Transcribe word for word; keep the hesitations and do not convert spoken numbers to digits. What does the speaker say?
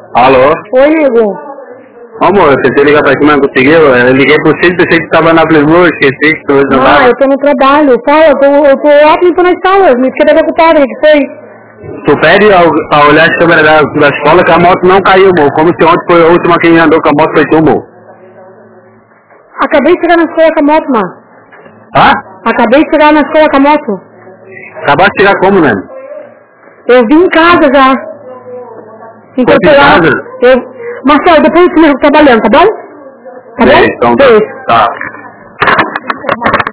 Alô? Oi, nego. Amor, eu tentei ligar pra ti, mas não conseguiu. Eu liguei pro Cid, pensei que tava na Playboy, esqueci que tu não Ah, tava. eu tô no trabalho. Fala, eu tô, eu tô lá limpando as salas. Me fiquei preocupada, o que foi? Tu pede ao, a olhar as câmeras da, da escola que a moto não caiu, amor. Como se ontem foi a última que andou com a moto foi tu, amor. Acabei de chegar na escola com a moto, mano. Hã? Acabei de chegar na escola com a moto. Acabaste de chegar como, né? Eu vim em casa já. Enquanto Foi em eu lá, casa? eu... Marcelo, depois eu te ligo trabalhando, tá bom? Tá Bem, bom? então tá. Beijo. Tá.